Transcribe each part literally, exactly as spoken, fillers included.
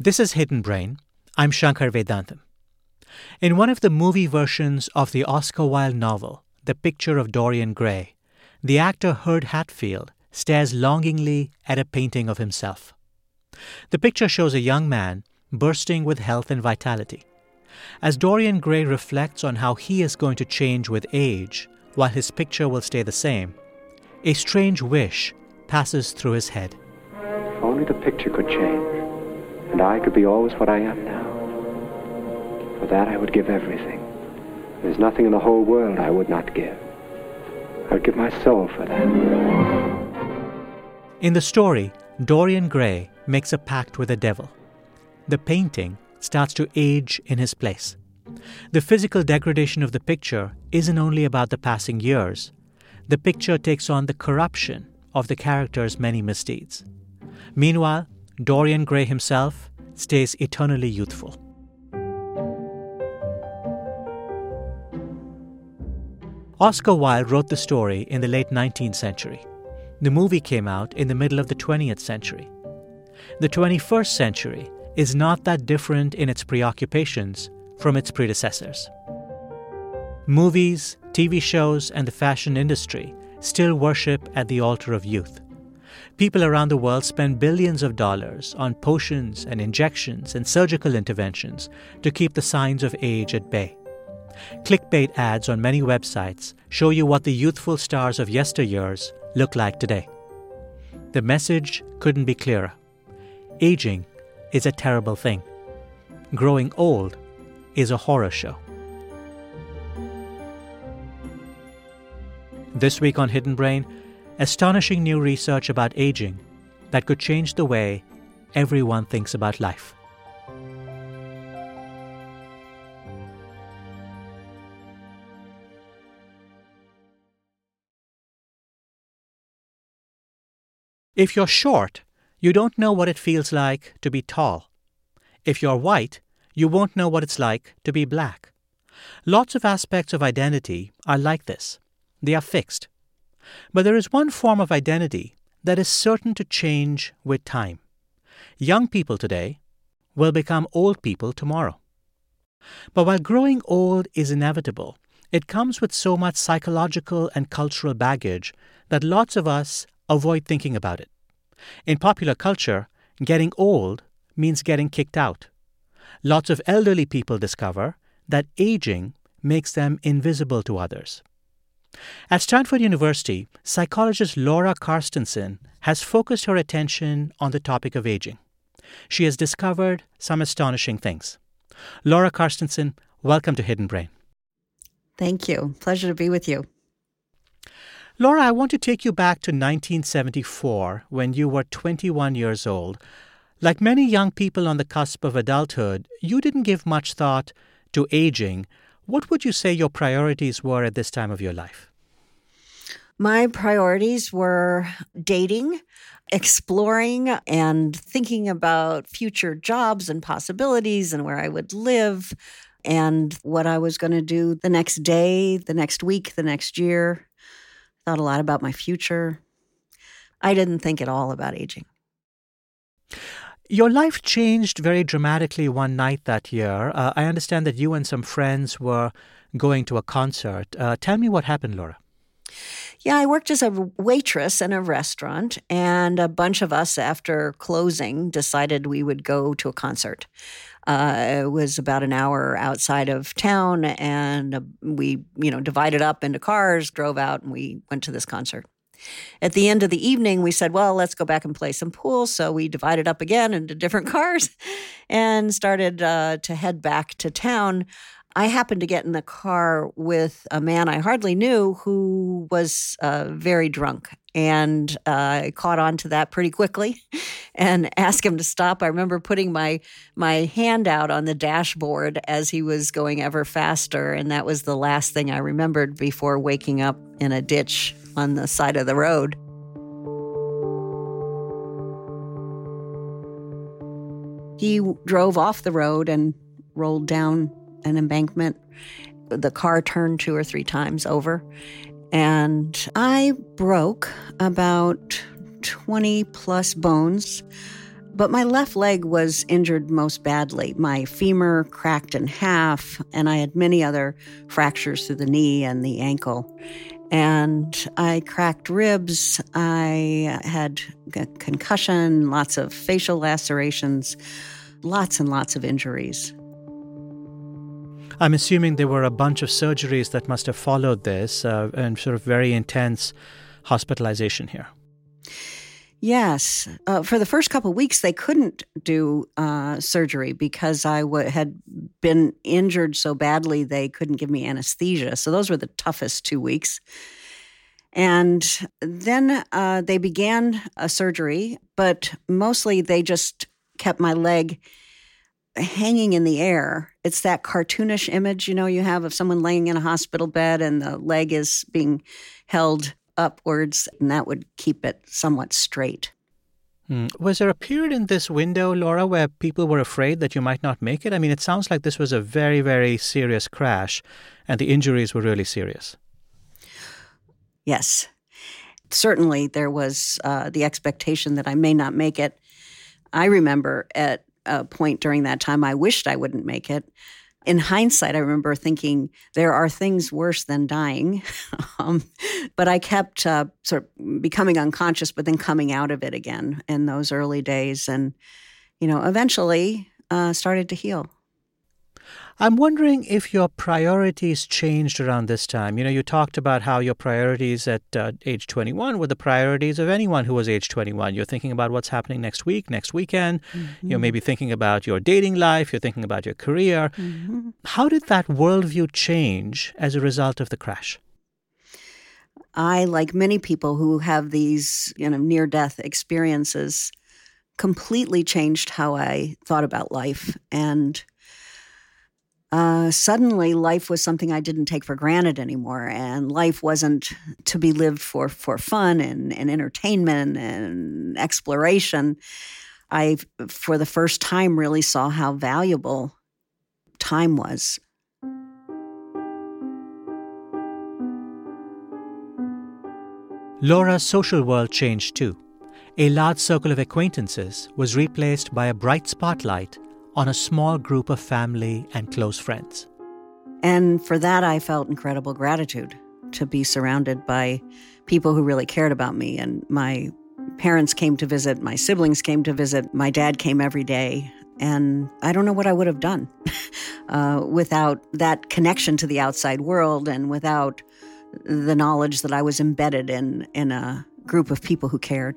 This is Hidden Brain. I'm Shankar Vedantam. In one of the movie versions of the Oscar Wilde novel, The Picture of Dorian Gray, the actor Hurd Hatfield stares longingly at a painting of himself. The picture shows a young man bursting with health and vitality. As Dorian Gray reflects on how he is going to change with age while his picture will stay the same, a strange wish passes through his head. If only the picture could change, and I could be always what I am now. For that I would give everything. There's nothing in the whole world I would not give. I would give my soul for that. In the story, Dorian Gray makes a pact with the devil. The painting starts to age in his place. The physical degradation of the picture isn't only about the passing years. The picture takes on the corruption of the character's many misdeeds. Meanwhile, Dorian Gray himself stays eternally youthful. Oscar Wilde wrote the story in the late nineteenth century. The movie came out in the middle of the twentieth century. The twenty-first century is not that different in its preoccupations from its predecessors. Movies, T V shows, and the fashion industry still worship at the altar of youth. People around the world spend billions of dollars on potions and injections and surgical interventions to keep the signs of age at bay. Clickbait ads on many websites show you what the youthful stars of yesteryears look like today. The message couldn't be clearer. Aging is a terrible thing. Growing old is a horror show. This week on Hidden Brain, astonishing new research about aging that could change the way everyone thinks about life. If you're short, you don't know what it feels like to be tall. If you're white, you won't know what it's like to be black. Lots of aspects of identity are like this. They are fixed. But there is one form of identity that is certain to change with time. Young people today will become old people tomorrow. But while growing old is inevitable, it comes with so much psychological and cultural baggage that lots of us avoid thinking about it. In popular culture, getting old means getting kicked out. Lots of elderly people discover that aging makes them invisible to others. At Stanford University, psychologist Laura Carstensen has focused her attention on the topic of aging. She has discovered some astonishing things. Laura Carstensen, welcome to Hidden Brain. Thank you. Pleasure to be with you. Laura, I want to take you back to nineteen seventy-four when you were twenty-one years old. Like many young people on the cusp of adulthood, you didn't give much thought to aging. What would you say your priorities were at this time of your life? My priorities were dating, exploring, and thinking about future jobs and possibilities and where I would live and what I was going to do the next day, the next week, the next year. Thought a lot about my future. I didn't think at all about aging. Your life changed very dramatically one night that year. Uh, I understand that you and some friends were going to a concert. Uh, tell me what happened, Laura. Yeah, I worked as a waitress in a restaurant, and a bunch of us, after closing, decided we would go to a concert. Uh, it was about an hour outside of town, and uh, we, you know, divided up into cars, drove out, and we went to this concert. At the end of the evening, we said, well, let's go back and play some pool. So we divided up again into different cars and started uh, to head back to town. I happened to get in the car with a man I hardly knew who was uh, very drunk. And uh, I caught on to that pretty quickly and asked him to stop. I remember putting my my hand out on the dashboard as he was going ever faster. And that was the last thing I remembered before waking up in a ditch on the side of the road. He drove off the road and rolled down an embankment. The car turned two or three times over. And I broke about twenty plus bones. But my left leg was injured most badly. My femur cracked in half, and I had many other fractures through the knee and the ankle. And I cracked ribs. I had a concussion, lots of facial lacerations, lots and lots of injuries. I'm assuming there were a bunch of surgeries that must have followed this uh, and sort of very intense hospitalization here. Yes. Uh, for the first couple of weeks, they couldn't do uh, surgery because I w- had been injured so badly they couldn't give me anesthesia. So those were the toughest two weeks. And then uh, they began a surgery, but mostly they just kept my leg hanging in the air. It's that cartoonish image, you know, you have of someone laying in a hospital bed and the leg is being held upwards, and that would keep it somewhat straight. Hmm. Was there a period in this window, Laura, where people were afraid that you might not make it? I mean, it sounds like this was a very, very serious crash, and the injuries were really serious. Yes. Certainly there was uh, the expectation that I may not make it. I remember at a point during that time I wished I wouldn't make it. In hindsight, I remember thinking there are things worse than dying. um, but I kept uh, sort of becoming unconscious, but then coming out of it again in those early days. And, you know, eventually uh, started to heal. I'm wondering if your priorities changed around this time. You know, you talked about how your priorities at uh, age twenty-one were the priorities of anyone who was age twenty-one. You're thinking about what's happening next week, next weekend. Mm-hmm. You're maybe thinking about your dating life. You're thinking about your career. Mm-hmm. How did that worldview change as a result of the crash? I, like many people who have these, you know, near-death experiences, completely changed how I thought about life. And Uh, suddenly, life was something I didn't take for granted anymore, and life wasn't to be lived for for fun and, and entertainment and exploration. I, for the first time, really saw how valuable time was. Laura's social world changed too. A large circle of acquaintances was replaced by a bright spotlight on a small group of family and close friends. And for that, I felt incredible gratitude to be surrounded by people who really cared about me. And my parents came to visit, my siblings came to visit, my dad came every day. And I don't know what I would have done uh, without that connection to the outside world and without the knowledge that I was embedded in, in a group of people who cared.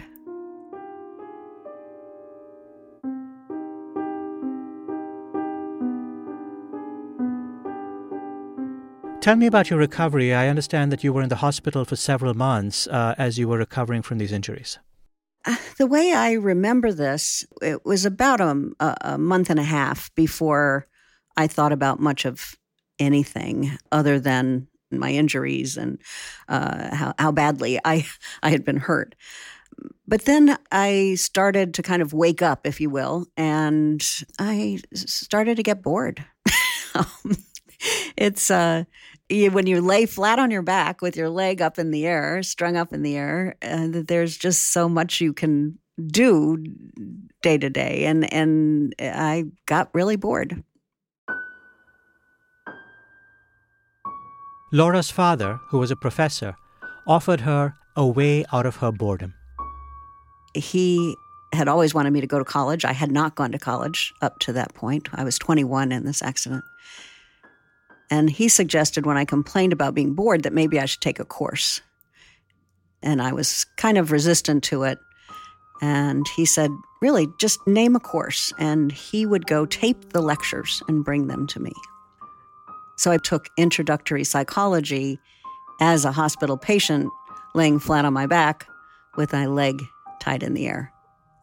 Tell me about your recovery. I understand that you were in the hospital for several months uh, as you were recovering from these injuries. Uh, the way I remember this, it was about a, a month and a half before I thought about much of anything other than my injuries and uh, how, how badly I, I had been hurt. But then I started to kind of wake up, if you will, and I started to get bored. It's uh, you, when you lay flat on your back with your leg up in the air, strung up in the air, uh, there's just so much you can do day to day. And, and I got really bored. Laura's father, who was a professor, offered her a way out of her boredom. He had always wanted me to go to college. I had not gone to college up to that point. I was twenty-one in this accident. And he suggested when I complained about being bored that maybe I should take a course. And I was kind of resistant to it. And he said, really, just name a course. And he would go tape the lectures and bring them to me. So I took introductory psychology as a hospital patient, laying flat on my back with my leg tied in the air.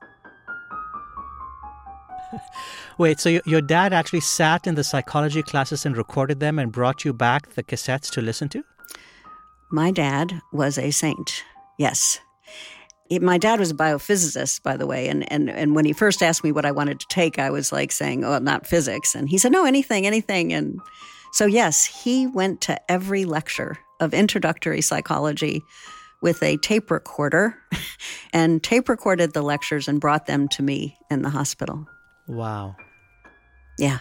Wait, so your dad actually sat in the psychology classes and recorded them and brought you back the cassettes to listen to? My dad was a saint, yes. He, my dad was a biophysicist, by the way, and, and, and when he first asked me what I wanted to take, I was like saying, oh, not physics. And he said, no, anything, anything. And so, yes, he went to every lecture of introductory psychology with a tape recorder and tape recorded the lectures and brought them to me in the hospital. Wow. Yeah.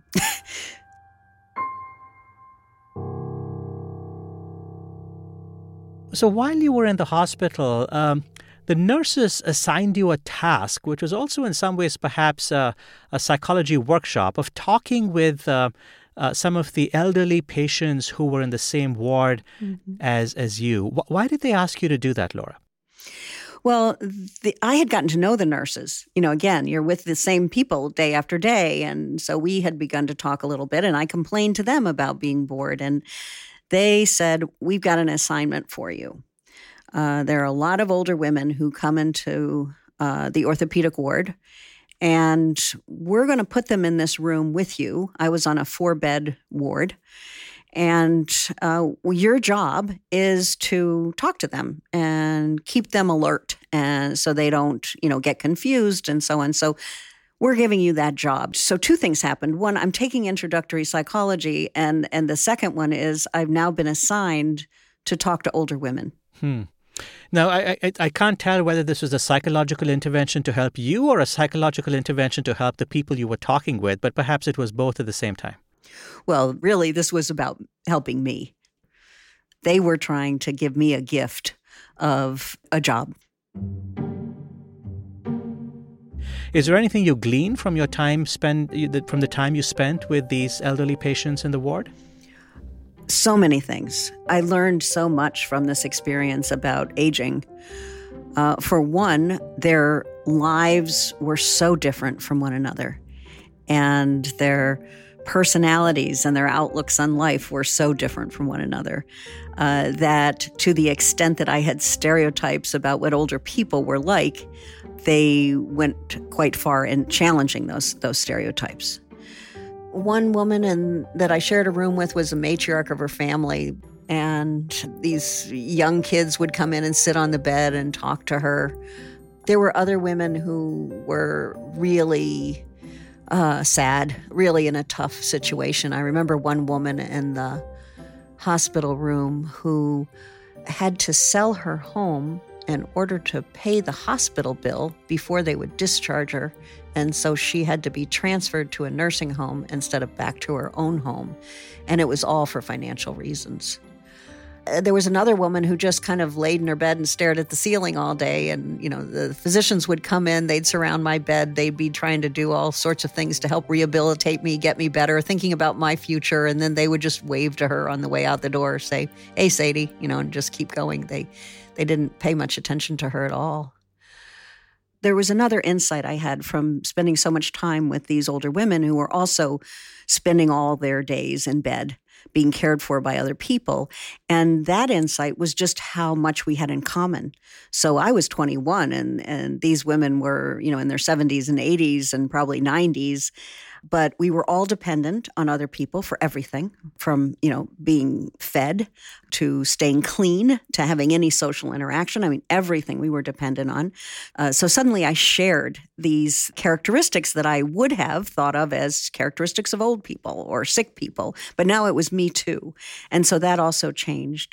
So while you were in the hospital, um, the nurses assigned you a task, which was also in some ways perhaps uh, a psychology workshop of talking with uh, uh, some of the elderly patients who were in the same ward mm-hmm. as as you. Why did they ask you to do that, Laura? Well, the, I had gotten to know the nurses. You know, again, you're with the same people day after day. And so we had begun to talk a little bit, and I complained to them about being bored. And they said, we've got an assignment for you. Uh, there are a lot of older women who come into uh, the orthopedic ward, and we're going to put them in this room with you. I was on a four-bed ward, and uh, your job is to talk to them and keep them alert, and so they don't, you know, get confused and so on. So we're giving you that job. So two things happened. One, I'm taking introductory psychology, and and the second one is I've now been assigned to talk to older women. Hmm. Now, I, I I can't tell whether this was a psychological intervention to help you or a psychological intervention to help the people you were talking with, but perhaps it was both at the same time. Well, really, this was about helping me. They were trying to give me a gift of a job. Is there anything you glean from your time spent, from the time you spent with these elderly patients in the ward? So many things. I learned so much from this experience about aging. Uh, for one, their lives were so different from one another, and their personalities and their outlooks on life were so different from one another uh, that to the extent that I had stereotypes about what older people were like, they went quite far in challenging those those stereotypes. One woman in, that I shared a room with was a matriarch of her family, and these young kids would come in and sit on the bed and talk to her. There were other women who were really uh, sad, really in a tough situation. I remember one woman in the hospital room who had to sell her home in order to pay the hospital bill before they would discharge her. And so she had to be transferred to a nursing home instead of back to her own home. And it was all for financial reasons. There was another woman who just kind of laid in her bed and stared at the ceiling all day. And, you know, the physicians would come in, they'd surround my bed. They'd be trying to do all sorts of things to help rehabilitate me, get me better, thinking about my future. And then they would just wave to her on the way out the door, say, hey, Sadie, you know, and just keep going. They, they didn't pay much attention to her at all. There was another insight I had from spending so much time with these older women who were also spending all their days in bed, being cared for by other people. And that insight was just how much we had in common. So I was twenty-one, and, and these women were, you know, in their seventies and eighties and probably nineties. But we were all dependent on other people for everything, from, you know, being fed to staying clean to having any social interaction. I mean, everything we were dependent on. Uh, so suddenly I shared these characteristics that I would have thought of as characteristics of old people or sick people. But now it was me too. And so that also changed.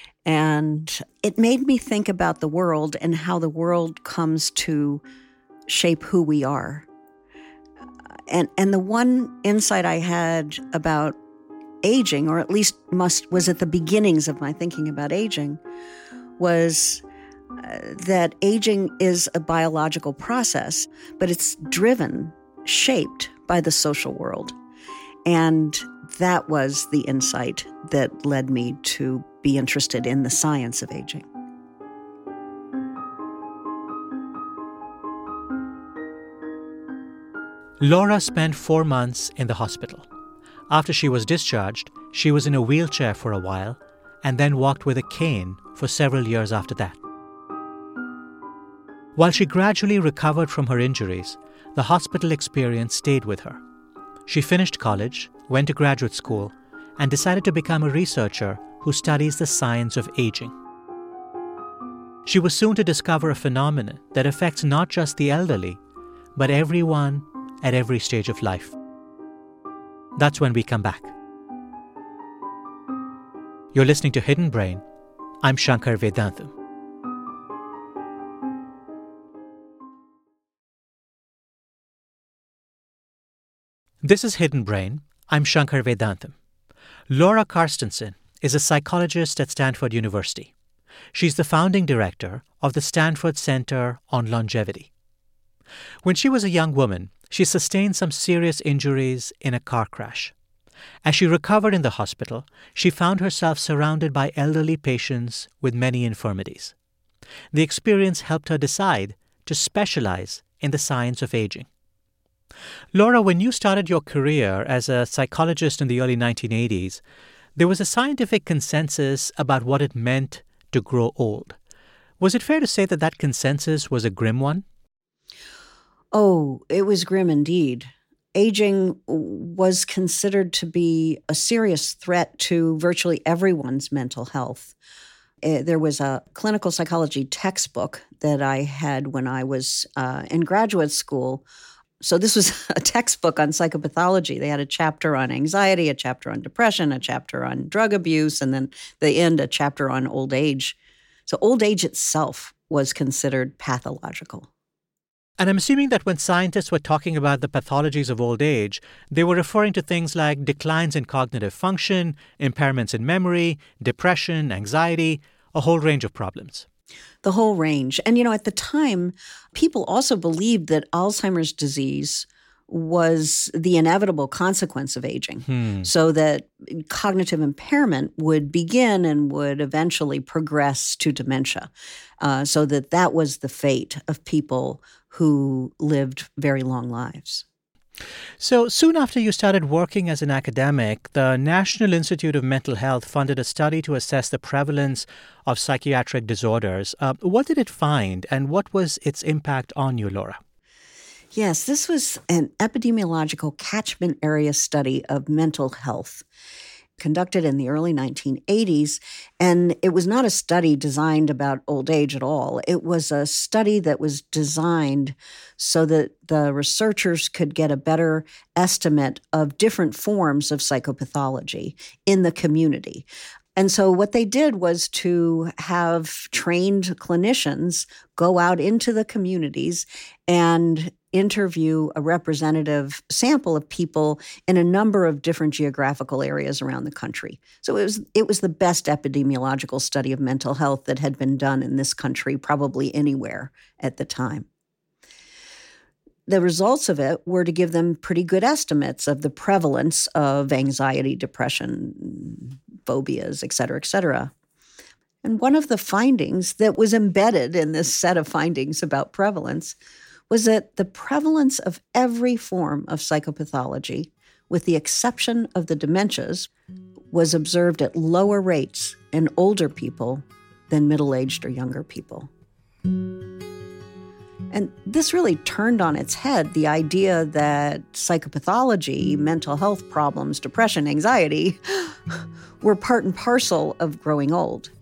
And it made me think about the world and how the world comes to shape who we are. And and the one insight I had about aging, or at least must was at the beginnings of my thinking about aging, was uh, that aging is a biological process, but it's driven, shaped by the social world. And that was the insight that led me to be interested in the science of aging. Laura spent four months in the hospital. After she was discharged, she was in a wheelchair for a while and then walked with a cane for several years after that. While she gradually recovered from her injuries, the hospital experience stayed with her. She finished college, went to graduate school, and decided to become a researcher who studies the science of aging. She was soon to discover a phenomenon that affects not just the elderly, but everyone at every stage of life. That's when we come back. You're listening to Hidden Brain. I'm Shankar Vedantam. This is Hidden Brain. I'm Shankar Vedantam. Laura Carstensen is a psychologist at Stanford University. She's the founding director of the Stanford Center on Longevity. When she was a young woman, she sustained some serious injuries in a car crash. As she recovered in the hospital, she found herself surrounded by elderly patients with many infirmities. The experience helped her decide to specialize in the science of aging. Laura, when you started your career as a psychologist in the early nineteen eighties, there was a scientific consensus about what it meant to grow old. Was it fair to say that that consensus was a grim one? Oh, it was grim indeed. Aging was considered to be a serious threat to virtually everyone's mental health. Uh, There was a clinical psychology textbook that I had when I was uh, in graduate school. So this was a textbook on psychopathology. They had a chapter on anxiety, a chapter on depression, a chapter on drug abuse, and then at the end, a chapter on old age. So old age itself was considered pathological. And I'm assuming that when scientists were talking about the pathologies of old age, they were referring to things like declines in cognitive function, impairments in memory, depression, anxiety, a whole range of problems. The whole range. And, you know, at the time, people also believed that Alzheimer's disease was the inevitable consequence of aging, Hmm. so that cognitive impairment would begin and would eventually progress to dementia, uh, so that that was the fate of people who lived very long lives. So soon after you started working as an academic, the National Institute of Mental Health funded a study to assess the prevalence of psychiatric disorders. Uh, what did it find, and what was its impact on you, Laura? Yes, this was an epidemiological catchment area study of mental health conducted in the early nineteen eighties. And it was not a study designed about old age at all. It was a study that was designed so that the researchers could get a better estimate of different forms of psychopathology in the community. And so what they did was to have trained clinicians go out into the communities and interview a representative sample of people in a number of different geographical areas around the country. So it was it was the best epidemiological study of mental health that had been done in this country, probably anywhere at the time. The results of it were to give them pretty good estimates of the prevalence of anxiety, depression, phobias, et cetera, et cetera. And one of the findings that was embedded in this set of findings about prevalence was that the prevalence of every form of psychopathology, with the exception of the dementias, was observed at lower rates in older people than middle-aged or younger people. And this really turned on its head the idea that psychopathology, mental health problems, depression, anxiety, were part and parcel of growing old.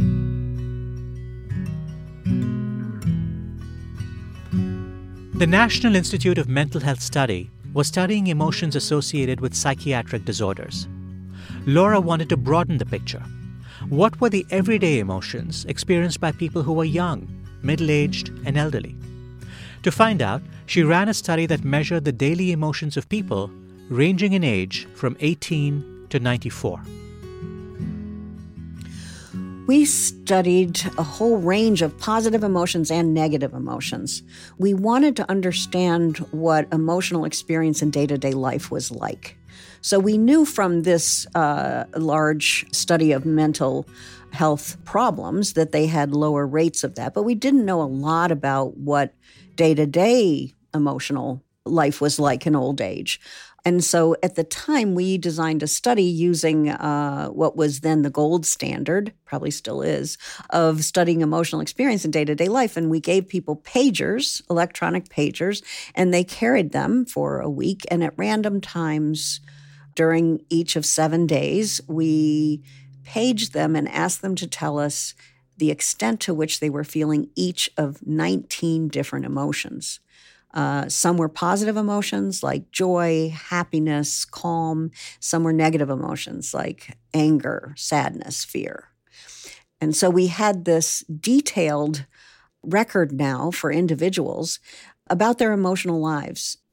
The National Institute of Mental Health study was studying emotions associated with psychiatric disorders. Laura wanted to broaden the picture. What were the everyday emotions experienced by people who were young, middle-aged, and elderly? To find out, she ran a study that measured the daily emotions of people ranging in age from eighteen to ninety-four. We studied a whole range of positive emotions and negative emotions. We wanted to understand what emotional experience in day-to-day life was like. So we knew from this uh, large study of mental health problems that they had lower rates of that, but we didn't know a lot about what day-to-day emotional life was like in old age. And so at the time, we designed a study using uh, what was then the gold standard, probably still is, of studying emotional experience in day-to-day life. And we gave people pagers, electronic pagers, and they carried them for a week. And at random times during each of seven days, we paged them and asked them to tell us the extent to which they were feeling each of nineteen different emotions. Uh, some were positive emotions like joy, happiness, calm. Some were negative emotions like anger, sadness, fear. And so we had this detailed record now for individuals about their emotional lives.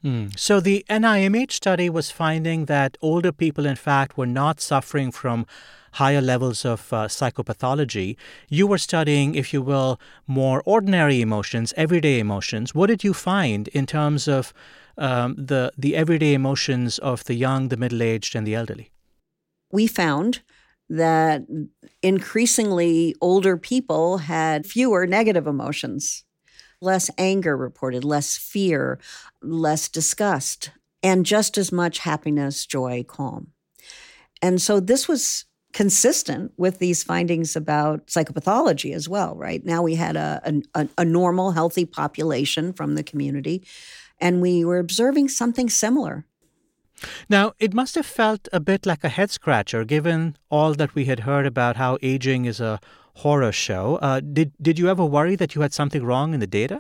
Mm. So the N I M H study was finding that older people, in fact, were not suffering from higher levels of uh, psychopathology. You were studying, if you will, more ordinary emotions, everyday emotions. What did you find in terms of um, the the everyday emotions of the young, the middle-aged, and the elderly? We found that increasingly older people had fewer negative emotions, less anger reported, less fear, less disgust, and just as much happiness, joy, calm. And so this was consistent with these findings about psychopathology as well, right? Now we had a, a, a normal, healthy population from the community, and we were observing something similar. Now, it must have felt a bit like a head-scratcher, given all that we had heard about how aging is a horror show. Uh, did, did you ever worry that you had something wrong in the data?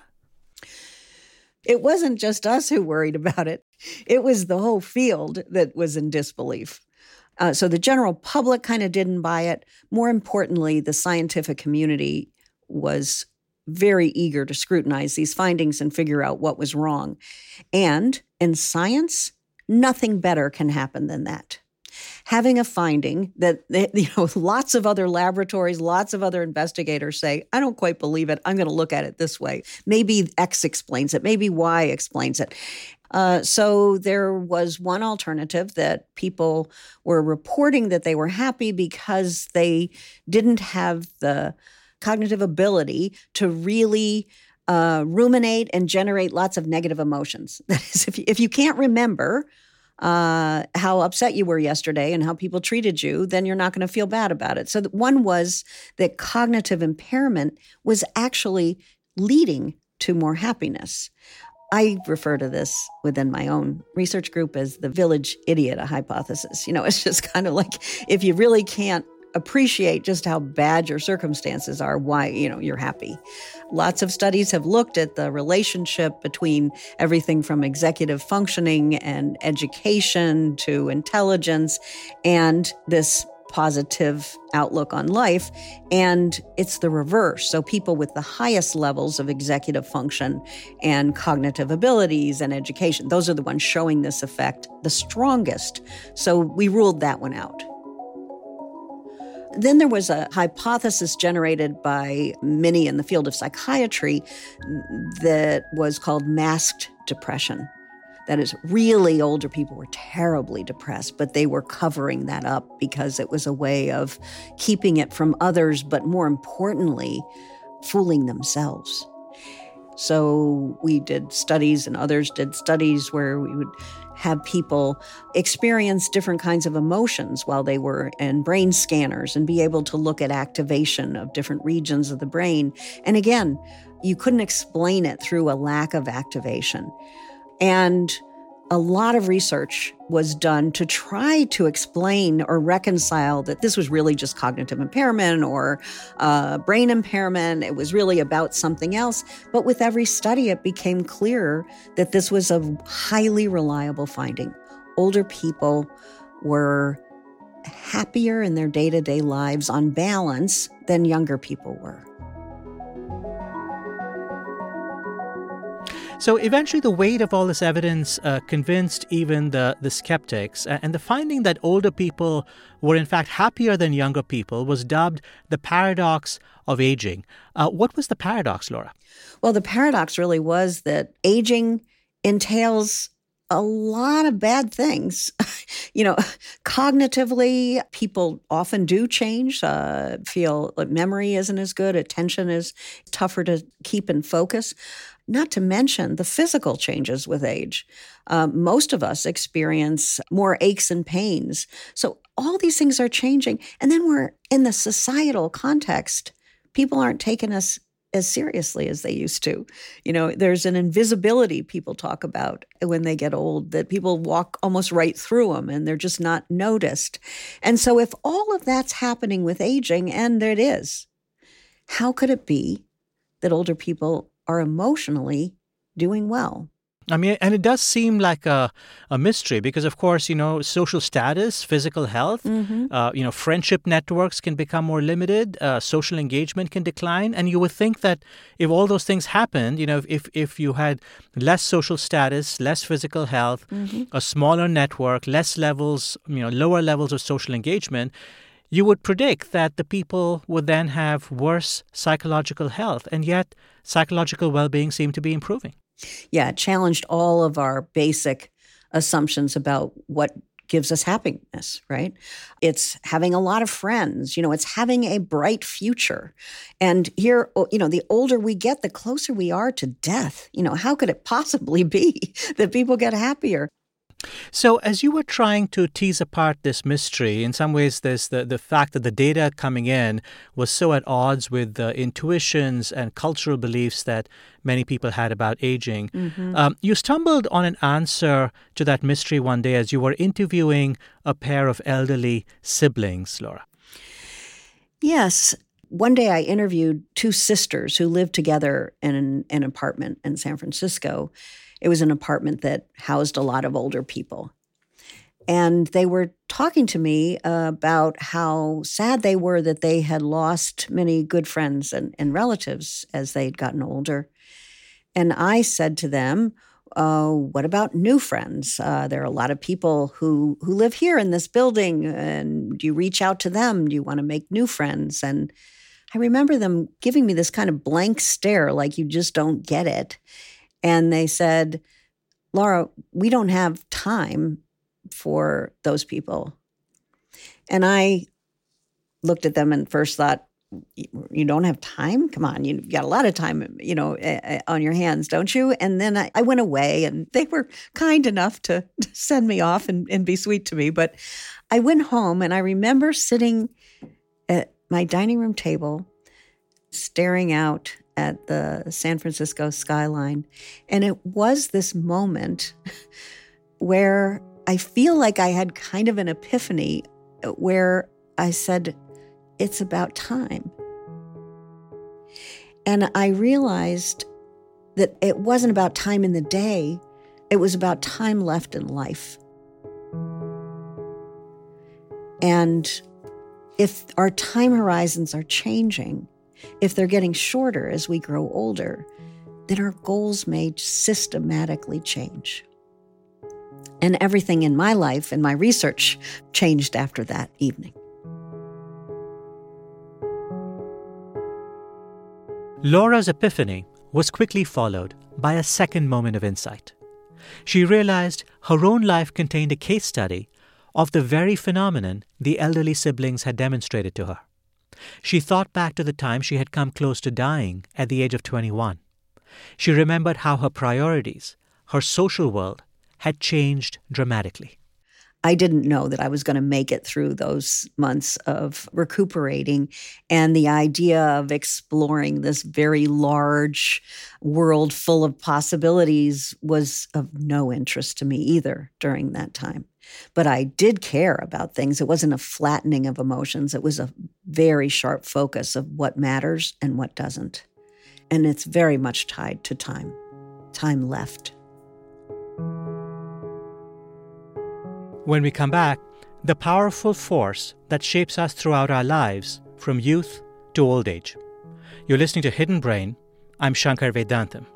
It wasn't just us who worried about it. It was the whole field that was in disbelief. Uh, so the general public kind of didn't buy it. More importantly, the scientific community was very eager to scrutinize these findings and figure out what was wrong. And in science, nothing better can happen than that. Having a finding that, you know, lots of other laboratories, lots of other investigators say, I don't quite believe it. I'm going to look at it this way. Maybe X explains it. Maybe Y explains it. Uh, so there was one alternative that people were reporting that they were happy because they didn't have the cognitive ability to really uh, ruminate and generate lots of negative emotions. That is, if you, if you can't remember uh, how upset you were yesterday and how people treated you, then you're not going to feel bad about it. So the, one was that cognitive impairment was actually leading to more happiness. I refer to this within my own research group as the village idiot hypothesis. You know, it's just kind of like if you really can't appreciate just how bad your circumstances are, why, you know, you're happy. Lots of studies have looked at the relationship between everything from executive functioning and education to intelligence and this positive outlook on life, and it's the reverse. So people with the highest levels of executive function and cognitive abilities and education, those are the ones showing this effect the strongest. So we ruled that one out. Then there was a hypothesis generated by many in the field of psychiatry that was called masked depression. That is, really older people were terribly depressed, but they were covering that up because it was a way of keeping it from others, but more importantly, fooling themselves. So we did studies, and others did studies where we would have people experience different kinds of emotions while they were in brain scanners and be able to look at activation of different regions of the brain. And again, you couldn't explain it through a lack of activation. And a lot of research was done to try to explain or reconcile that this was really just cognitive impairment or uh, brain impairment. It was really about something else. But with every study, it became clearer that this was a highly reliable finding. Older people were happier in their day-to-day lives on balance than younger people were. So eventually the weight of all this evidence uh, convinced even the, the skeptics, and the finding that older people were in fact happier than younger people was dubbed the paradox of aging. Uh, what was the paradox, Laura? Well, the paradox really was that aging entails a lot of bad things. You know, cognitively, people often do change, uh, feel like memory isn't as good, attention is tougher to keep in focus. Not to mention the physical changes with age. Um, most of us experience more aches and pains. So all these things are changing. And then we're in the societal context. People aren't taking us as seriously as they used to. You know, there's an invisibility people talk about when they get old, that people walk almost right through them and they're just not noticed. And so if all of that's happening with aging, and it is, how could it be that older people are emotionally doing well? I mean, and it does seem like a, a mystery because, of course, you know, social status, physical health, mm-hmm. uh, you know, friendship networks can become more limited, uh, social engagement can decline. And you would think that if all those things happened, you know, if, if you had less social status, less physical health, mm-hmm. a smaller network, less levels, you know, lower levels of social engagement, you would predict that the people would then have worse psychological health. And yet psychological well-being seemed to be improving. Yeah, it challenged all of our basic assumptions about what gives us happiness, right? It's having a lot of friends, you know, it's having a bright future. And here, you know, the older we get, the closer we are to death. You know, how could it possibly be that people get happier? So as you were trying to tease apart this mystery, in some ways there's the, the fact that the data coming in was so at odds with the intuitions and cultural beliefs that many people had about aging. Mm-hmm. Um, you stumbled on an answer to that mystery one day as you were interviewing a pair of elderly siblings, Laura. Yes. One day I interviewed two sisters who lived together in an, an apartment in San Francisco. It was an apartment that housed a lot of older people. And they were talking to me uh, about how sad they were that they had lost many good friends and, and relatives as they'd gotten older. And I said to them, uh, what about new friends? Uh, there are a lot of people who, who live here in this building. And do you reach out to them? Do you want to make new friends? And I remember them giving me this kind of blank stare, like you just don't get it. And they said, Laura, we don't have time for those people. And I looked at them and first thought, you don't have time? Come on, you've got a lot of time, you know, on your hands, don't you? And then I, I went away and they were kind enough to, to send me off and, and be sweet to me. But I went home and I remember sitting at my dining room table, staring out at the San Francisco skyline. And it was this moment where I feel like I had kind of an epiphany where I said, it's about time. And I realized that it wasn't about time in the day, it was about time left in life. And if our time horizons are changing, if they're getting shorter as we grow older, then our goals may systematically change. And everything in my life and my research changed after that evening. Laura's epiphany was quickly followed by a second moment of insight. She realized her own life contained a case study of the very phenomenon the elderly siblings had demonstrated to her. She thought back to the time she had come close to dying at the age of twenty-one. She remembered how her priorities, her social world, had changed dramatically. I didn't know that I was going to make it through those months of recuperating, and the idea of exploring this very large world full of possibilities was of no interest to me either during that time. But I did care about things. It wasn't a flattening of emotions. It was a very sharp focus of what matters and what doesn't. And it's very much tied to time, time left. When we come back, the powerful force that shapes us throughout our lives, from youth to old age. You're listening to Hidden Brain. I'm Shankar Vedantam.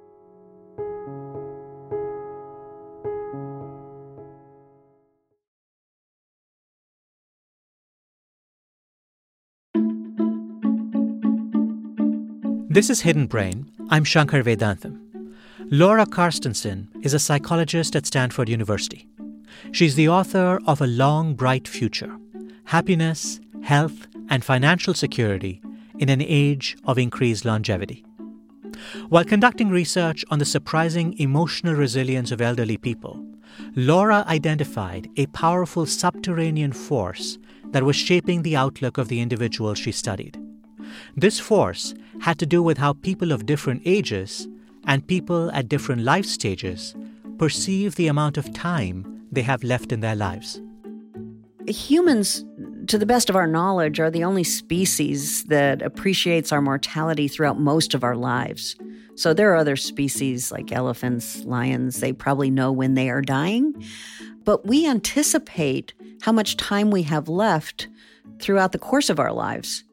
This is Hidden Brain. I'm Shankar Vedantam. Laura Carstensen is a psychologist at Stanford University. She's the author of A Long, Bright Future: Happiness, Health, and Financial Security in an Age of Increased Longevity. While conducting research on the surprising emotional resilience of elderly people, Laura identified a powerful subterranean force that was shaping the outlook of the individuals she studied. This force had to do with how people of different ages and people at different life stages perceive the amount of time they have left in their lives. Humans, to the best of our knowledge, are the only species that appreciates our mortality throughout most of our lives. So there are other species like elephants, lions, they probably know when they are dying. But we anticipate how much time we have left throughout the course of our lives.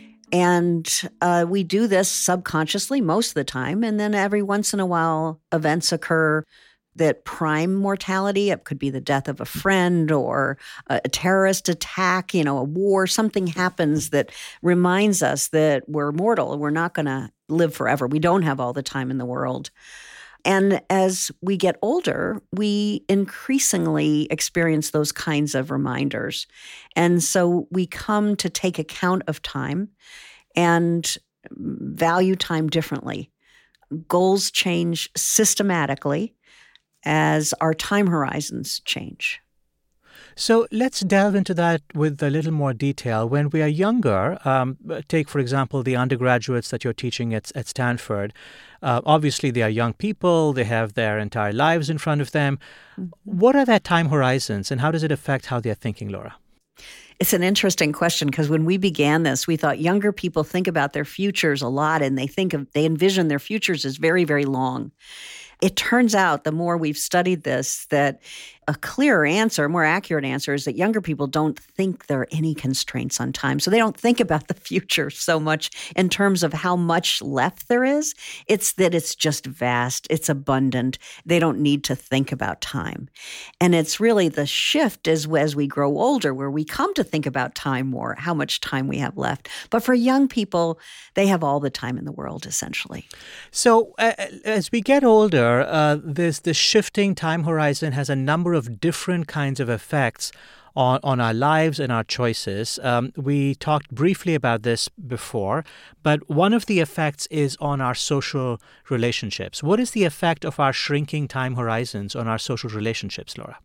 And uh, we do this subconsciously most of the time. And then every once in a while, events occur that prime mortality. It could be the death of a friend or a terrorist attack, you know, a war. Something happens that reminds us that we're mortal. We're not going to live forever. We don't have all the time in the world. And as we get older, we increasingly experience those kinds of reminders. And so we come to take account of time and value time differently. Goals change systematically as our time horizons change. So let's delve into that with a little more detail. When we are younger, um, take, for example, the undergraduates that you're teaching at, at Stanford. Uh, obviously, they are young people. They have their entire lives in front of them. Mm-hmm. What are their time horizons, and how does it affect how they're thinking, Laura? It's an interesting question because when we began this, we thought younger people think about their futures a lot, and they think of, they envision their futures as very, very long. It turns out, the more we've studied this, that a clearer answer, a more accurate answer is that younger people don't think there are any constraints on time. So they don't think about the future so much in terms of how much left there is. It's that it's just vast. It's abundant. They don't need to think about time. And it's really the shift is as we grow older where we come to think about time more, how much time we have left. But for young people, they have all the time in the world, essentially. So uh, as we get older, uh, this, this shifting time horizon has a number of different kinds of effects on, on our lives and our choices. Um, we talked briefly about this before, but one of the effects is on our social relationships. What is the effect of our shrinking time horizons on our social relationships, Laura?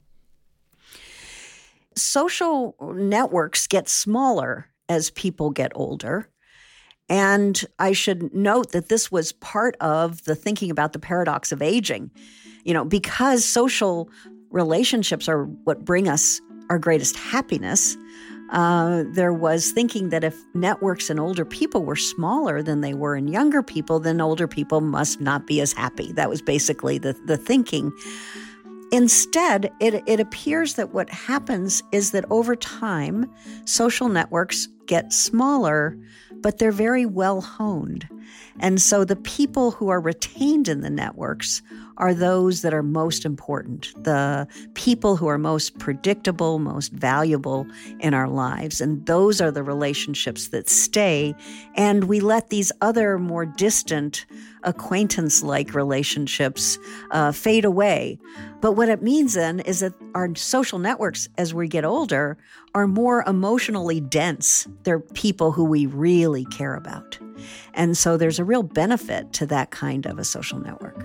Social networks get smaller as people get older. And I should note that this was part of the thinking about the paradox of aging. You know, because social relationships are what bring us our greatest happiness, uh, there was thinking that if networks in older people were smaller than they were in younger people, then older people must not be as happy. That was basically the, the thinking. Instead, it, it appears that what happens is that over time, social networks get smaller, but they're very well honed. And so the people who are retained in the networks are those that are most important, the people who are most predictable, most valuable in our lives. And those are the relationships that stay. And we let these other more distant acquaintance-like relationships uh, fade away. But what it means then is that our social networks, as we get older, are more emotionally dense. They're people who we really care about. And so there's a real benefit to that kind of a social network.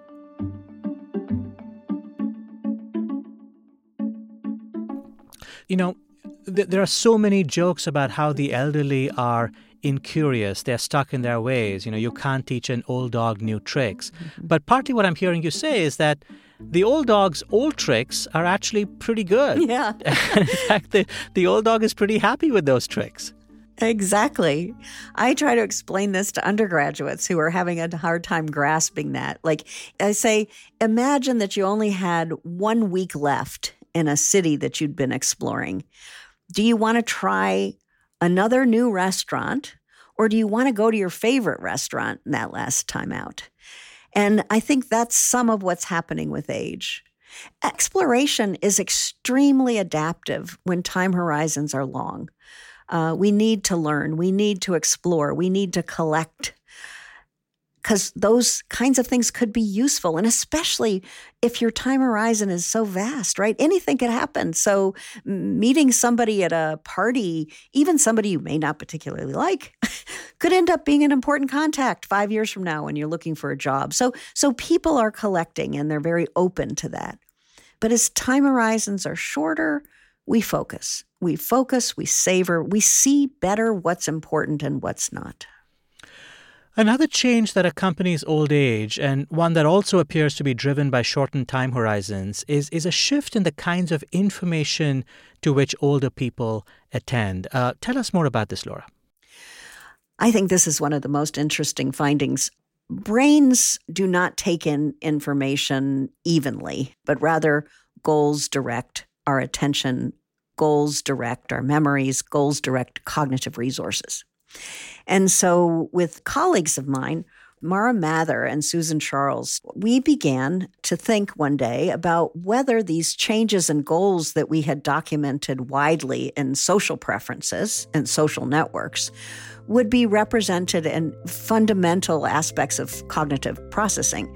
You know, th- there are so many jokes about how the elderly are incurious. They're stuck in their ways. You know, you can't teach an old dog new tricks. Mm-hmm. But partly what I'm hearing you say is that the old dog's old tricks are actually pretty good. Yeah. In fact, the, the old dog is pretty happy with those tricks. Exactly. I try to explain this to undergraduates who are having a hard time grasping that. Like I say, imagine that you only had one week left in a city that you'd been exploring. Do you want to try another new restaurant, or do you want to go to your favorite restaurant that last time out? And I think that's some of what's happening with age. Exploration is extremely adaptive when time horizons are long. Uh, we need to learn. We need to explore. We need to collect, because those kinds of things could be useful, and especially if your time horizon is so vast, right? Anything could happen. So meeting somebody at a party, even somebody you may not particularly like, could end up being an important contact five years from now when you're looking for a job. So, so people are collecting, and they're very open to that. But as time horizons are shorter, we focus. We focus, we savor, we see better what's important and what's not. Another change that accompanies old age, and one that also appears to be driven by shortened time horizons, is, is a shift in the kinds of information to which older people attend. Uh, tell us more about this, Laura. I think this is one of the most interesting findings. brains do not take in information evenly, but rather goals direct our attention, goals direct our memories, goals direct cognitive resources. And so with colleagues of mine, Mara Mather and Susan Charles, we began to think one day about whether these changes in goals that we had documented widely in social preferences and social networks would be represented in fundamental aspects of cognitive processing.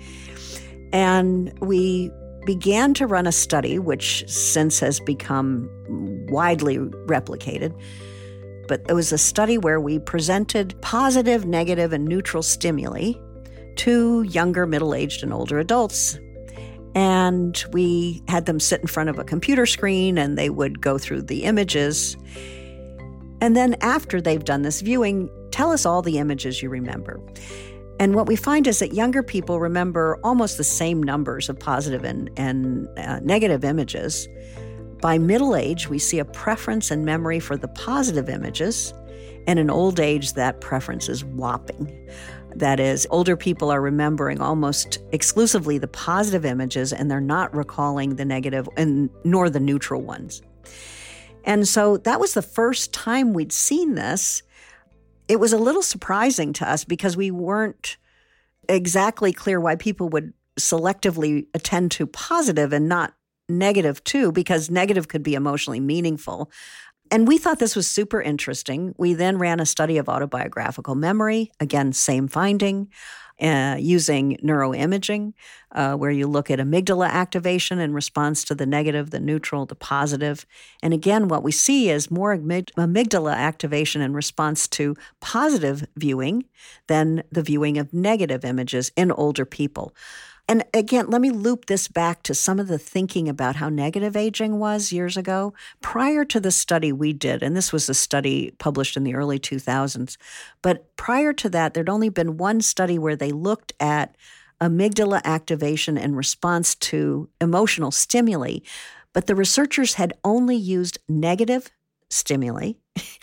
And we began to run a study, which since has become widely replicated. But it was a study where we presented positive, negative, and neutral stimuli to younger, middle-aged, and older adults. And we had them sit in front of a computer screen, and they would go through the images. And then after they've done this viewing, tell us all the images you remember. And what we find is that younger people remember almost the same numbers of positive and, and uh, negative images. By middle age, we see a preference and memory for the positive images, and in old age, that preference is whopping. That is, older people are remembering almost exclusively the positive images, and they're not recalling the negative and nor the neutral ones. And so that was the first time we'd seen this. It was a little surprising to us because we weren't exactly clear why people would selectively attend to positive and not negative too, because negative could be emotionally meaningful. And we thought this was super interesting. We then ran a study of autobiographical memory. Again, same finding, uh, using neuroimaging, uh, where you look at amygdala activation in response to the negative, the neutral, the positive. And again, what we see is more amyg- amygdala activation in response to positive viewing than the viewing of negative images in older people. And again, let me loop this back to some of the thinking about how negative aging was years ago. Prior to the study we did, and this was a study published in the early two thousands, but prior to that, there'd only been one study where they looked at amygdala activation in response to emotional stimuli, but the researchers had only used negative stimuli,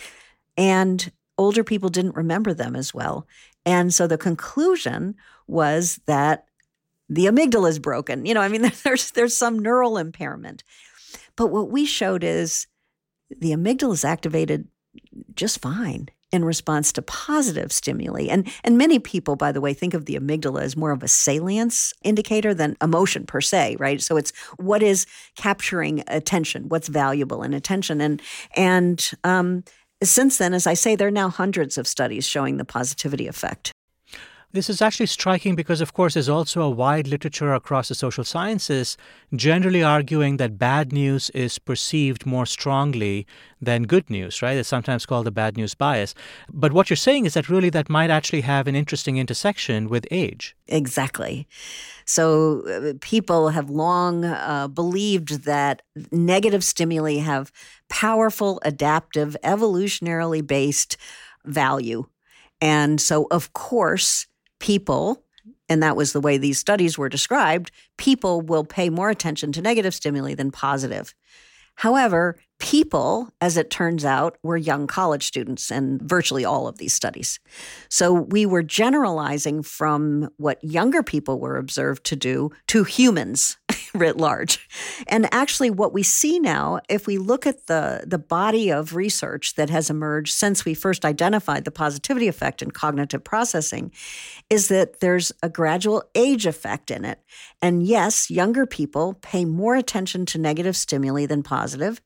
and older people didn't remember them as well. And so the conclusion was that the amygdala is broken. You know, I mean, there's there's some neural impairment. But what we showed is the amygdala is activated just fine in response to positive stimuli. And, and many people, by the way, think of the amygdala as more of a salience indicator than emotion per se, right? So it's what is capturing attention, what's valuable in attention. And, and um, since then, as I say, there are now hundreds of studies showing the positivity effect. This is actually striking because, of course, there's also a wide literature across the social sciences generally arguing that bad news is perceived more strongly than good news, right? It's sometimes called the bad news bias. But what you're saying is that really that might actually have an interesting intersection with age. Exactly. So uh, people have long uh, believed that negative stimuli have powerful, adaptive, evolutionarily based value. And so, of course, people, and that was the way these studies were described, people will pay more attention to negative stimuli than positive. However, people, as it turns out, were young college students in virtually all of these studies. So we were generalizing from what younger people were observed to do to humans writ large. And actually what we see now, if we look at the, the body of research that has emerged since we first identified the positivity effect in cognitive processing, is that there's a gradual age effect in it. And yes, younger people pay more attention to negative stimuli than positive.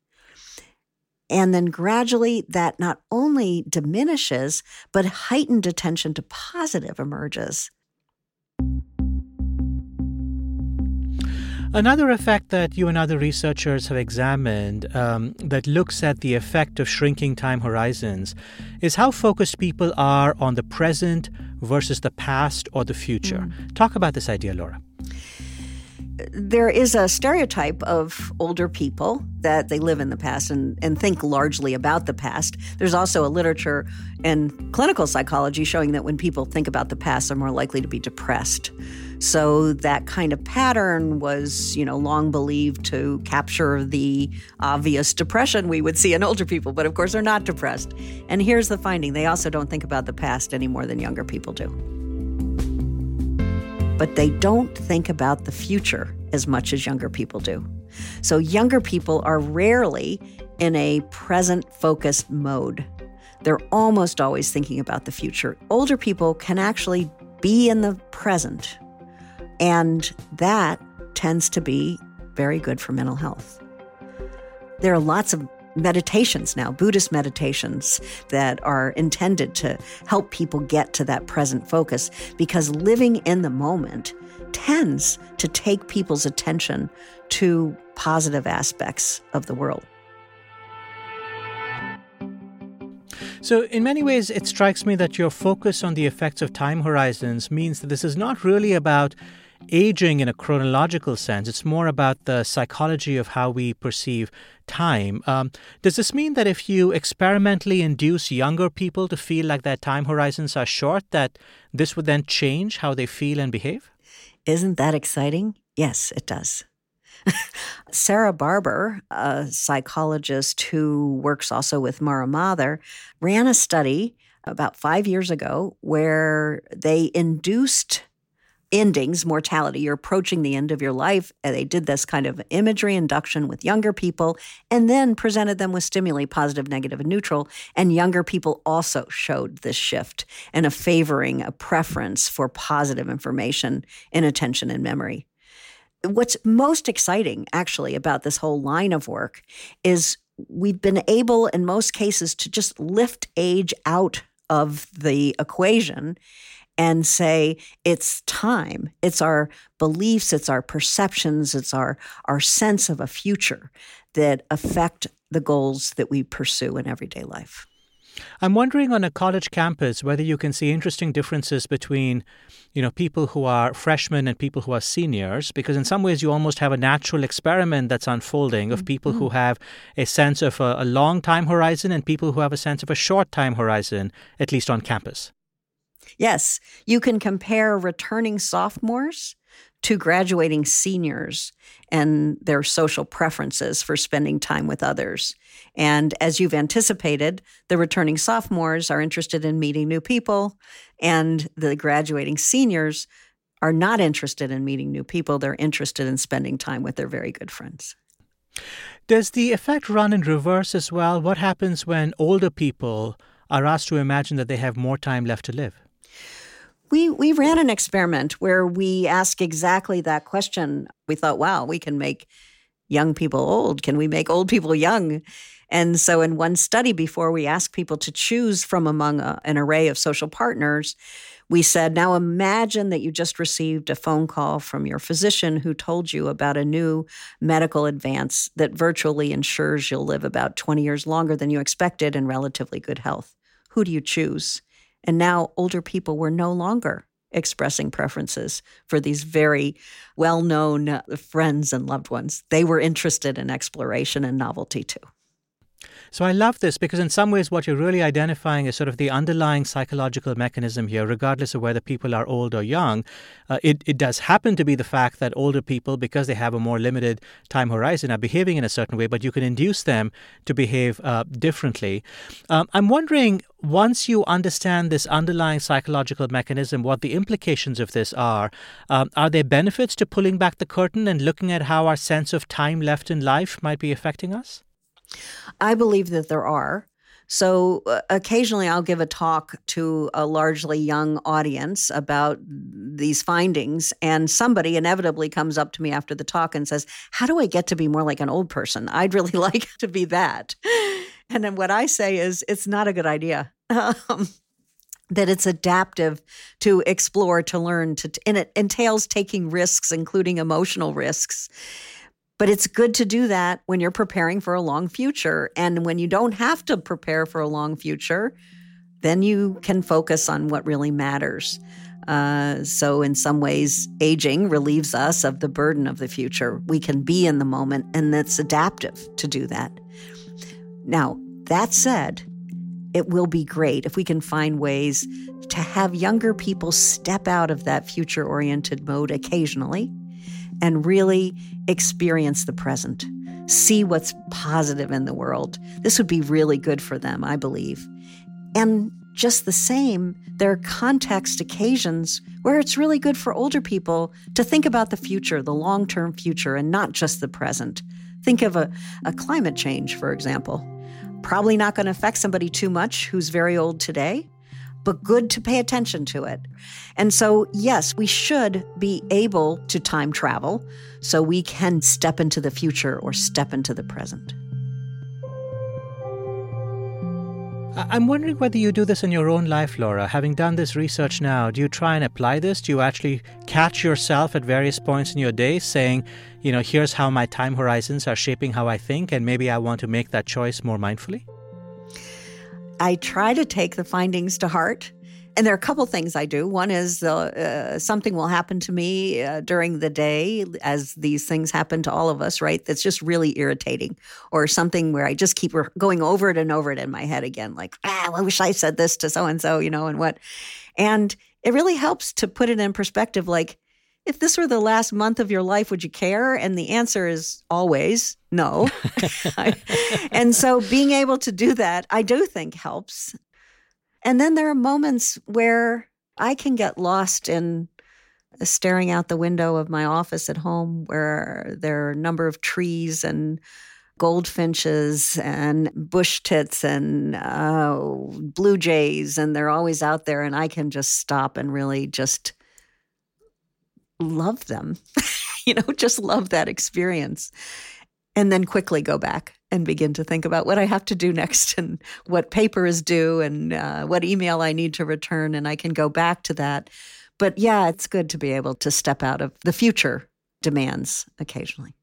And then gradually that not only diminishes, but heightened attention to positive emerges. Another effect that you and other researchers have examined um, that looks at the effect of shrinking time horizons is how focused people are on the present versus the past or the future. Mm. Talk about this idea, Laura. There is a stereotype of older people that they live in the past and, and think largely about the past. There's also a literature in clinical psychology showing that when people think about the past, they're more likely to be depressed. So that kind of pattern was, you know, long believed to capture the obvious depression we would see in older people. But of course, they're not depressed. And here's the finding. They also don't think about the past any more than younger people do. but they don't think about the future as much as younger people do. So younger people are rarely in a present-focused mode. They're almost always thinking about the future. Older people can actually be in the present, and that tends to be very good for mental health. There are lots of meditations now, Buddhist meditations, that are intended to help people get to that present focus, because living in the moment tends to take people's attention to positive aspects of the world. So in many ways, it strikes me that your focus on the effects of time horizons means that this is not really about aging in a chronological sense. It's more about the psychology of how we perceive time. Um, does this mean that if you experimentally induce younger people to feel like their time horizons are short, that this would then change how they feel and behave? Isn't that exciting? Yes, it does. Sarah Barber, a psychologist who works also with Mara Mather, ran a study about five years ago where they induced endings, mortality. You're approaching the end of your life. And they did this kind of imagery induction with younger people and then presented them with stimuli, positive, negative, and neutral. And younger people also showed this shift and a favoring, a preference for positive information in attention and memory. What's most exciting, actually, about this whole line of work is we've been able, in most cases, to just lift age out of the equation and say it's time, it's our beliefs, it's our perceptions, it's our, our sense of a future that affect the goals that we pursue in everyday life. I'm wondering on a college campus whether you can see interesting differences between, you know, people who are freshmen and people who are seniors, because in some ways you almost have a natural experiment that's unfolding of people mm-hmm. who have a sense of a, a long time horizon and people who have a sense of a short time horizon, at least on campus. Yes, you can compare returning sophomores to graduating seniors and their social preferences for spending time with others. And as you've anticipated, the returning sophomores are interested in meeting new people, and the graduating seniors are not interested in meeting new people. They're interested in spending time with their very good friends. Does the effect run in reverse as well? What happens when older people are asked to imagine that they have more time left to live? We we ran an experiment where we asked exactly that question. We thought, wow, we can make young people old. Can we make old people young? And so in one study, before we asked people to choose from among a, an array of social partners, we said, now imagine that you just received a phone call from your physician who told you about a new medical advance that virtually ensures you'll live about twenty years longer than you expected in relatively good health. Who do you choose? And now older people were no longer expressing preferences for these very well-known friends and loved ones. They were interested in exploration and novelty too. So I love this because in some ways what you're really identifying is sort of the underlying psychological mechanism here, regardless of whether people are old or young. Uh, it, it does happen to be the fact that older people, because they have a more limited time horizon, are behaving in a certain way, but you can induce them to behave uh, differently. Um, I'm wondering, once you understand this underlying psychological mechanism, what the implications of this are. Um, are there benefits to pulling back the curtain and looking at how our sense of time left in life might be affecting us? I believe that there are. So uh, occasionally I'll give a talk to a largely young audience about these findings, and somebody inevitably comes up to me after the talk and says, how do I get to be more like an old person? I'd really like to be that. And then what I say is, it's not a good idea. Um, that it's adaptive to explore, to learn, to, and it entails taking risks, including emotional risks. But it's good to do that when you're preparing for a long future. And when you don't have to prepare for a long future, then you can focus on what really matters. Uh, so in some ways, aging relieves us of the burden of the future. We can be in the moment, and it's adaptive to do that. Now, that said, it will be great if we can find ways to have younger people step out of that future-oriented mode occasionally and really experience the present, see what's positive in the world. This would be really good for them, I believe. And just the same, there are context occasions where it's really good for older people to think about the future, the long-term future, and not just the present. Think of a, a climate change, for example. Probably not going to affect somebody too much who's very old today, but good to pay attention to it. And so, yes, we should be able to time travel so we can step into the future or step into the present. I'm wondering whether you do this in your own life, Laura. Having done this research now, do you try and apply this? Do you actually catch yourself at various points in your day saying, you know, here's how my time horizons are shaping how I think, and maybe I want to make that choice more mindfully? I try to take the findings to heart. And there are a couple things I do. One is uh, something will happen to me uh, during the day, as these things happen to all of us, right? That's just really irritating. Or something where I just keep going over it and over it in my head again, like, ah, I wish I said this to so-and-so, you know, and what. And it really helps to put it in perspective, like, if this were the last month of your life, would you care? And the answer is always no. And so being able to do that, I do think helps. And then there are moments where I can get lost in staring out the window of my office at home, where there are a number of trees and goldfinches and bush tits and uh, blue jays, and they're always out there, and I can just stop and really just love them, you know, just love that experience. And then quickly go back and begin to think about what I have to do next and what paper is due and uh, what email I need to return. And I can go back to that. But yeah, it's good to be able to step out of the future demands occasionally.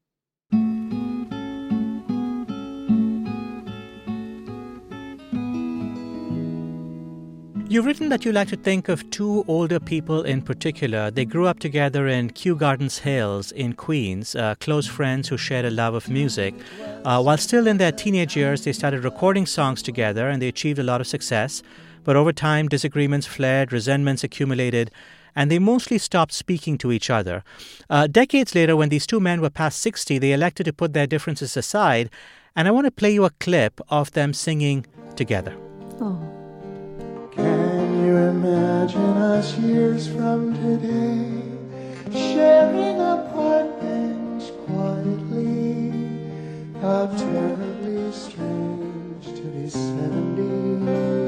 You've written that you like to think of two older people in particular. They grew up together in Kew Gardens Hills in Queens, uh, close friends who shared a love of music. Uh, while still in their teenage years, they started recording songs together and they achieved a lot of success. But over time, disagreements flared, resentments accumulated, and they mostly stopped speaking to each other. Uh, decades later, when these two men were past sixty, they elected to put their differences aside. And I want to play you a clip of them singing together. Oh. Can you imagine us years from today, sharing a park bench quietly? How terribly strange to be seventy.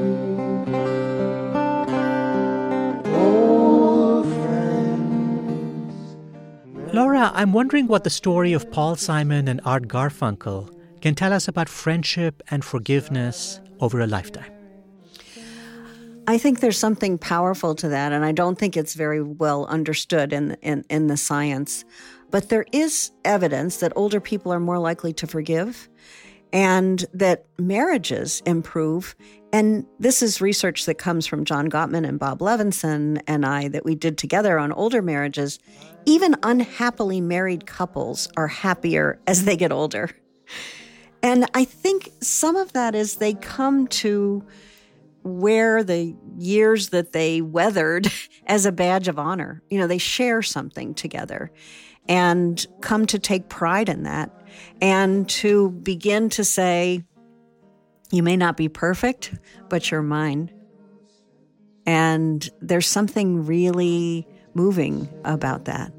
Old friends. Laura, I'm wondering what the story of Paul Simon and Art Garfunkel can tell us about friendship and forgiveness over a lifetime. I think there's something powerful to that, and I don't think it's very well understood in, in, in the science. But there is evidence that older people are more likely to forgive and that marriages improve. And this is research that comes from John Gottman and Bob Levinson and I that we did together on older marriages. Even unhappily married couples are happier as they get older. And I think some of that is they come to wear the years that they weathered as a badge of honor. You know, they share something together and come to take pride in that and to begin to say, you may not be perfect, but you're mine. And there's something really moving about that.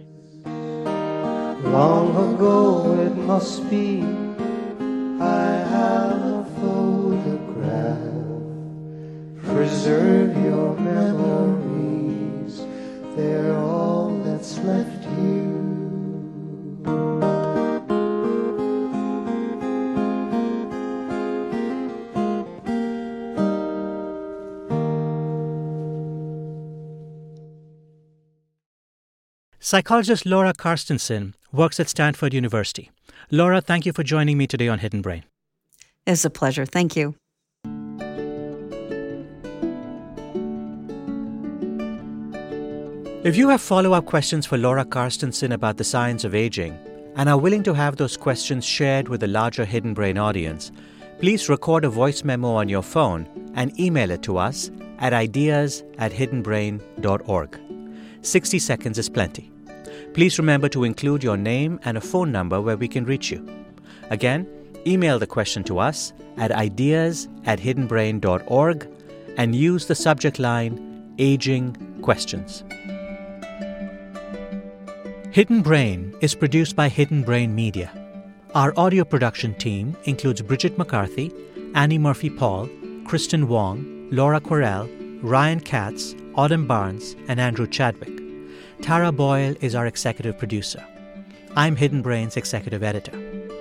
Long ago it must be, I have a photograph. Preserve your memories, they're all that's left you. Psychologist Laura Carstensen works at Stanford University. Laura, thank you for joining me today on Hidden Brain. It's a pleasure. Thank you. If you have follow-up questions for Laura Carstensen about the science of aging and are willing to have those questions shared with the larger Hidden Brain audience, please record a voice memo on your phone and email it to us at ideas at hidden brain dot org. sixty seconds is plenty. Please remember to include your name and a phone number where we can reach you. Again, email the question to us at ideas at hidden brain dot org and use the subject line Aging Questions. Hidden Brain is produced by Hidden Brain Media. Our audio production team includes Bridget McCarthy, Annie Murphy-Paul, Kristen Wong, Laura Quirrell, Ryan Katz, Autumn Barnes, and Andrew Chadwick. Tara Boyle is our executive producer. I'm Hidden Brain's executive editor.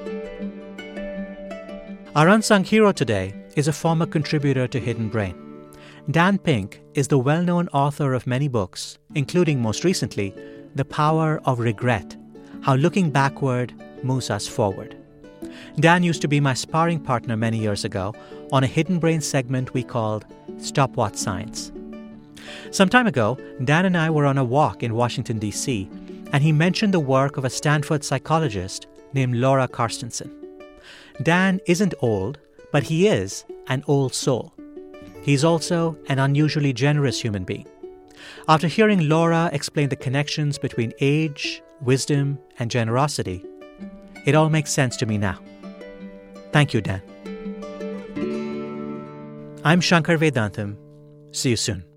Our unsung hero today is a former contributor to Hidden Brain. Dan Pink is the well-known author of many books, including most recently, The Power of Regret, How Looking Backward Moves Us Forward. Dan used to be my sparring partner many years ago on a Hidden Brain segment we called Stopwatch Science. Some time ago, Dan and I were on a walk in Washington, D C, and he mentioned the work of a Stanford psychologist named Laura Carstensen. Dan isn't old, but he is an old soul. He's also an unusually generous human being. After hearing Laura explain the connections between age, wisdom, and generosity, it all makes sense to me now. Thank you, Dan. I'm Shankar Vedantam. See you soon.